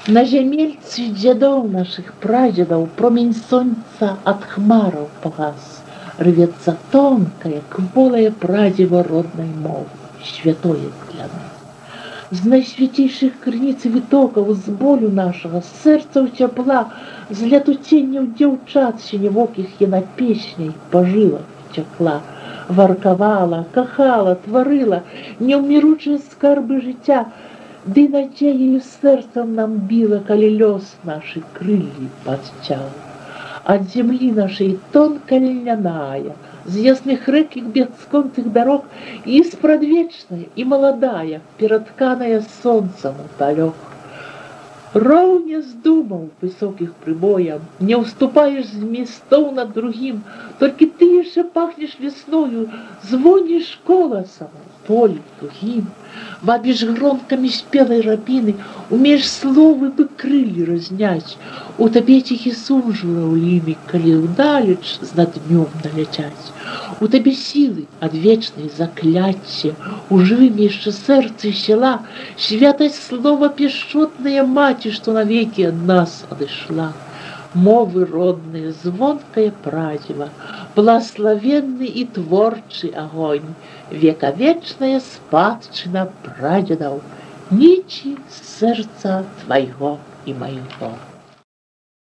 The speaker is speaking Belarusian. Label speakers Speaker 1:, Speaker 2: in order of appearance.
Speaker 1: На зямельцы дзядоў нашых прадзедаў промень сонца ад хмараў пагас. Рвецца тонкая, кволая прадзіва роднай мовы, святое для нас. З найсвяцейшых крыніц і вытокаў, з болю нашага, з сэрцаў цяпла, з летуценняў дзяўчат сінявокіх яна песняй па жылах цякла. Варкавала, кахала, тварыла неўміручыя скарбы жыцця, ды надзеяю сэрцам нам біла, калі лёс нашы крыллі падцяў. Ад зямлі нашай тонка льняная, з ясных рэк і бясконцых дарог, і спрадвечная і маладая, ператканая сонцам удалёк. Роўня з думаў высокіх прыбоям, не ўступаеш з месстоў над другім, толькі ты яшчэ пахнеш весною, звоніш коласам у полі тугім, вабіш гронкамі спелай рабіны, умееш словы бы крыллі разняць, у табе ціхі сум жураўліны, калі ўдалеч з-над днём наляцяць, у табе сілы адвечнай закляцце, у жывым яшчэ сэрцы села, святасць слова пяшчотная маці, што навекі ад нас адышла. Мовы родныя, звонкае прадзіва, благаславенны і творчы агонь, векавечная спадчына прадзедаў, ніці з сэрца твайго і майго.